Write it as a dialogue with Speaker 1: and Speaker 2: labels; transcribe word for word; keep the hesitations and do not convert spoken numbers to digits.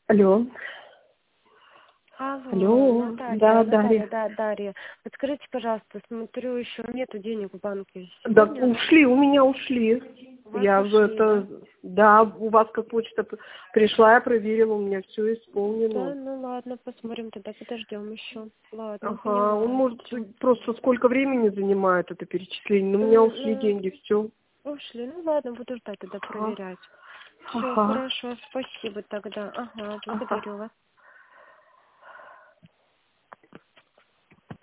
Speaker 1: Алло.
Speaker 2: Алло,
Speaker 1: Алло.
Speaker 2: Наталья,
Speaker 1: Да,
Speaker 2: Наталья,
Speaker 1: Дарья.
Speaker 2: да, Дарья. Подскажите, пожалуйста, смотрю, еще нету денег в банке.
Speaker 1: Да,
Speaker 2: Сегодня
Speaker 1: ушли, у меня ушли.
Speaker 2: у вас
Speaker 1: Я в
Speaker 2: ушли,
Speaker 1: это,
Speaker 2: да?
Speaker 1: да, у вас как почта п- пришла, я проверила, у меня все
Speaker 2: Да,
Speaker 1: исполнено.
Speaker 2: ну ладно, посмотрим тогда, подождем еще. Ладно,
Speaker 1: Ага, он
Speaker 2: поняла.
Speaker 1: может
Speaker 2: Всё.
Speaker 1: просто сколько времени занимает это перечисление, но у меня ушли
Speaker 2: М,
Speaker 1: деньги, все.
Speaker 2: ну, ушли, ну ладно, буду ждать тогда,
Speaker 1: Ага,
Speaker 2: проверять. Все,
Speaker 1: ага,
Speaker 2: хорошо, спасибо тогда. Ага,
Speaker 1: ага.
Speaker 2: благодарю вас.